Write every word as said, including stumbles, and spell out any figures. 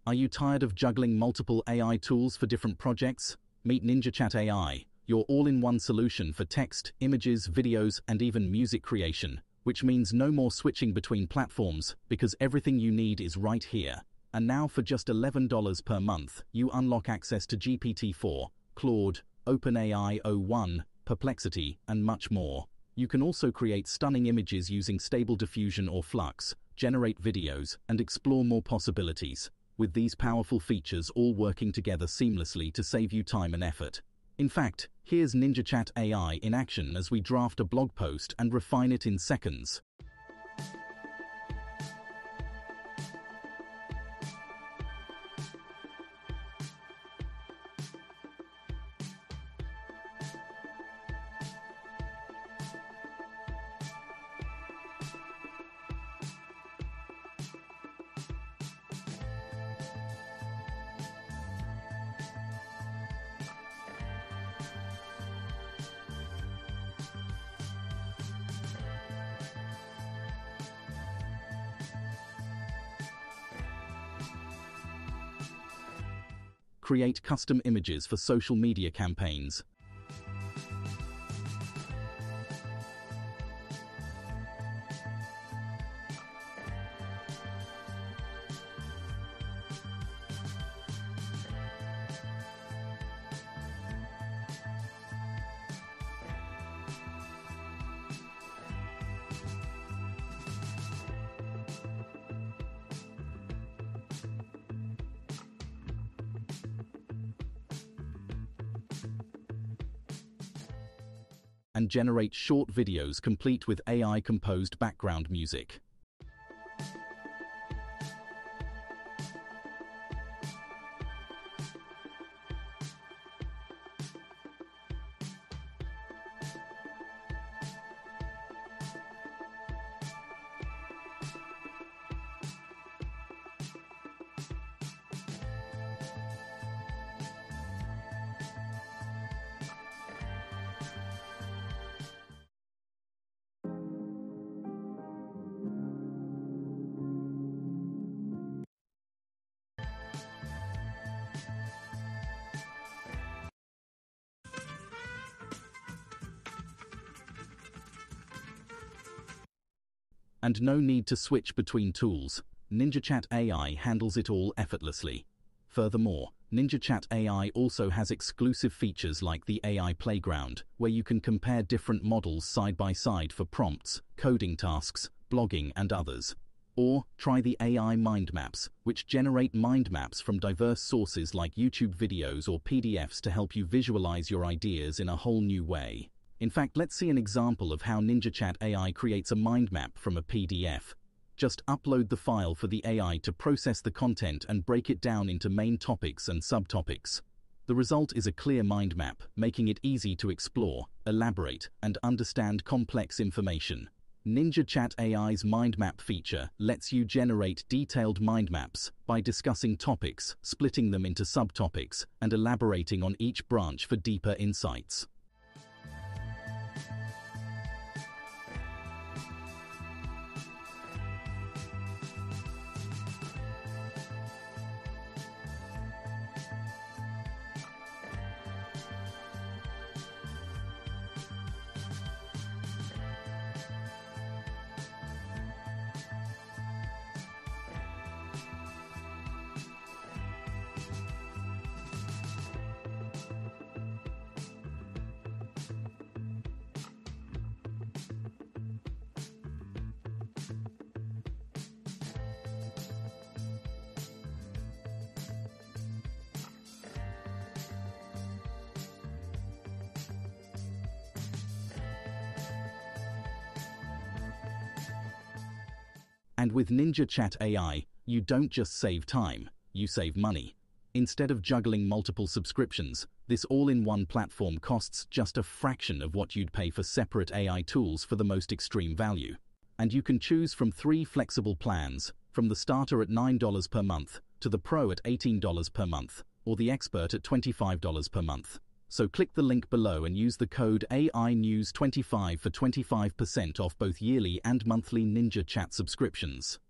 Are you tired of juggling multiple A I tools for different projects? Meet NinjaChat A I, your all-in-one solution for text, images, videos, and even music creation, which means no more switching between platforms because everything you need is right here. And now for just eleven dollars per month, you unlock access to G P T four, Claude, OpenAI o one, Perplexity, and much more. You can also create stunning images using Stable Diffusion or Flux, generate videos, and explore more possibilities, with these powerful features all working together seamlessly to save you time and effort. In fact, here's NinjaChat A I in action as we draft a blog post and refine it in seconds. Create custom images for social media campaigns. And generate short videos complete with A I-composed background music. And no need to switch between tools. NinjaChat A I handles it all effortlessly. Furthermore, NinjaChat A I also has exclusive features like the A I Playground, where you can compare different models side by side for prompts, coding tasks, blogging, and others. Or try the A I Mind Maps, which generate mind maps from diverse sources like YouTube videos or P D Fs to help you visualize your ideas in a whole new way. In fact, let's see an example of how NinjaChat A I creates a mind map from a P D F. Just upload the file for the A I to process the content and break it down into main topics and subtopics. The result is a clear mind map, making it easy to explore, elaborate, and understand complex information. NinjaChat A I's mind map feature lets you generate detailed mind maps by discussing topics, splitting them into subtopics, and elaborating on each branch for deeper insights. And with NinjaChat A I, you don't just save time, you save money. Instead of juggling multiple subscriptions, this all-in-one platform costs just a fraction of what you'd pay for separate A I tools for the most extreme value. And you can choose from three flexible plans, from the starter at nine dollars per month, to the Pro at eighteen dollars per month, or the Expert at twenty-five dollars per month. So click the link below and use the code A I News twenty-five for twenty-five percent off both yearly and monthly NinjaChat subscriptions.